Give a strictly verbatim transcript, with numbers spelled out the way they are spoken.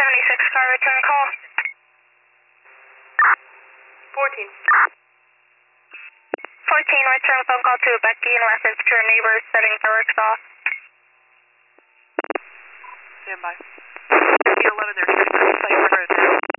seventy-six car return call. fourteen. fourteen, return phone call to Becky in reference to her neighbor setting fireworks off. Stand by. fifteen eleven, they're returning to Cypher Road now.